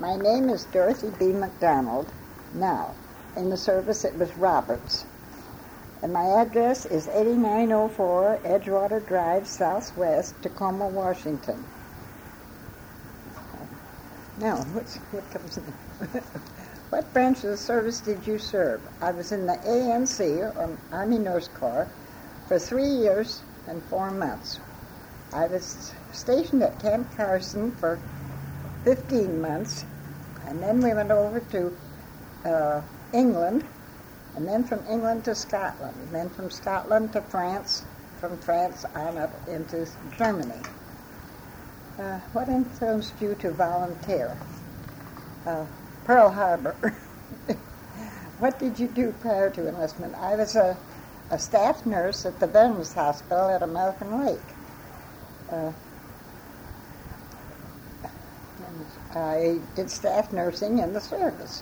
My name is Dorothy B. McDonald. Now, in the service it was Roberts. And my address is 8904 Edgewater Drive, Southwest, Tacoma, Washington. Now, what comes in? What branch of the service did you serve? I was in the ANC, or Army Nurse Corps, for 3 years and 4 months. I was stationed at Camp Carson for 15 months, and then we went over to England, and then from England to Scotland, and then from Scotland to France, from France on up into Germany. What influenced you to volunteer? Pearl Harbor. What did you do prior to enlistment? I was a staff nurse at the Veterans Hospital at American Lake. I did staff nursing in the service.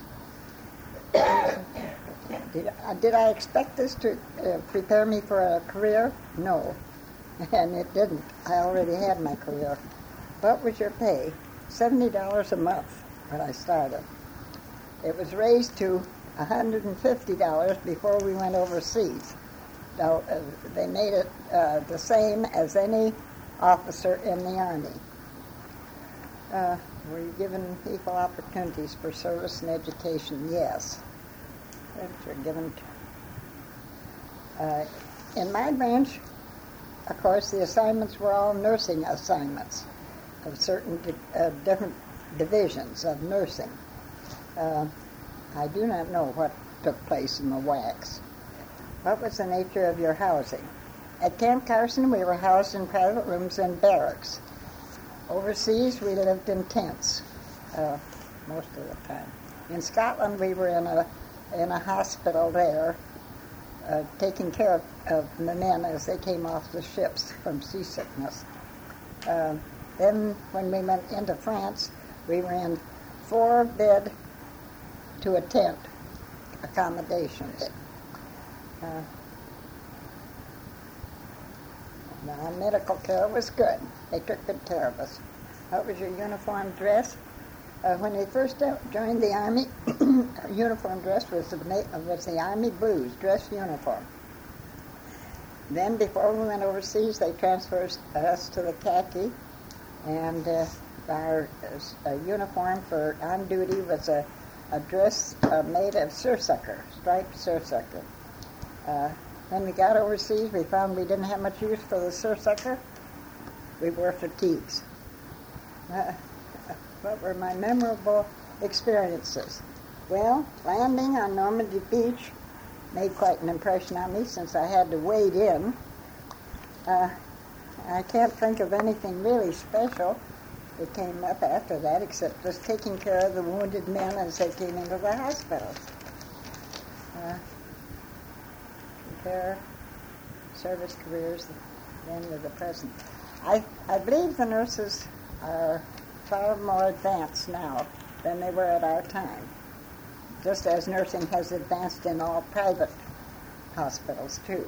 Did I expect this to prepare me for a career? No, and it didn't. I already had my career. What was your pay? $70 a month when I started. It was raised to $150 before we went overseas. Now, they made it the same as any officer in the Army. Were you given equal opportunities for service and education? Yes. Were given. In my branch, of course, the assignments were all nursing assignments of certain different divisions of nursing. I do not know what took place in the WACs. What was the nature of your housing? At Camp Carson, we were housed in private rooms and barracks. Overseas, we lived in tents most of the time. In Scotland, we were in a hospital there, taking care of the men as they came off the ships from seasickness. Then, when we went into France, we were in 4-bed to a tent accommodations. Our medical care was good. They took good care of us. What was your uniform dress? When we first joined the Army, our uniform dress was the Army Blues dress uniform. Then, before we went overseas, they transferred us to the khaki, and our uniform for on duty was a dress made of seersucker, striped seersucker. When we got overseas, we found we didn't have much use for the seersucker. We wore fatigues. What were my memorable experiences? Well, landing on Normandy Beach made quite an impression on me since I had to wade in. I can't think of anything really special that came up after that except just taking care of the wounded men as they came into the hospitals. Compare service careers then with the present. I believe the nurses are far more advanced now than they were at our time, just as nursing has advanced in all private hospitals too.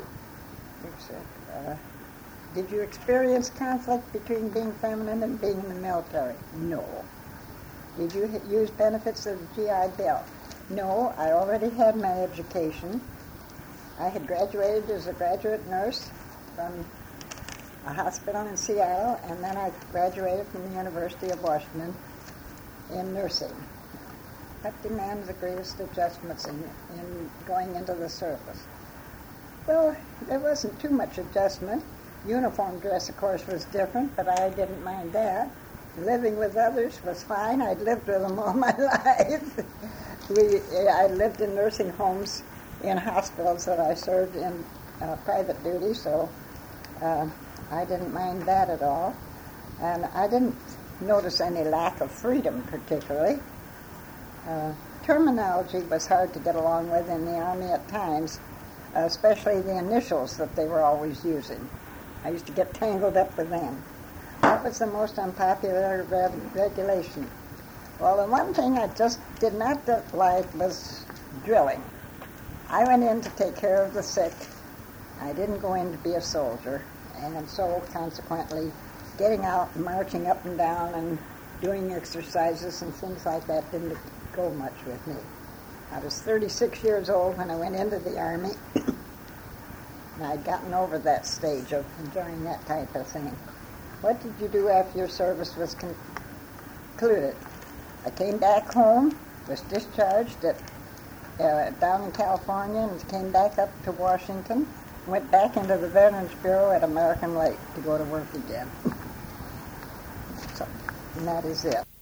Did you experience conflict between being feminine and being in the military? No. Did you use benefits of the GI Bill? No, I already had my education. I had graduated as a graduate nurse from a hospital in Seattle, and then I graduated from the University of Washington in nursing. What demands the greatest adjustments in going into the service? Well, there wasn't too much adjustment. Uniform dress, of course, was different, but I didn't mind that. Living with others was fine. I'd lived with them all my life. I lived in nursing homes in hospitals that I served in private duty, so I didn't mind that at all. And I didn't notice any lack of freedom particularly. Terminology was hard to get along with in the Army at times, especially the initials that they were always using. I used to get tangled up with them. What was the most unpopular regulation? Well, the one thing I just did not like was drilling. I went in to take care of the sick. I didn't go in to be a soldier, and so consequently getting out and marching up and down and doing exercises and things like that didn't go much with me. I was 36 years old when I went into the Army, and I'd gotten over that stage of enjoying that type of thing. What did you do after your service was concluded? I came back home, was discharged down in California, and came back up to Washington, went back into the Veterans Bureau at American Lake to go to work again. So, and that is it.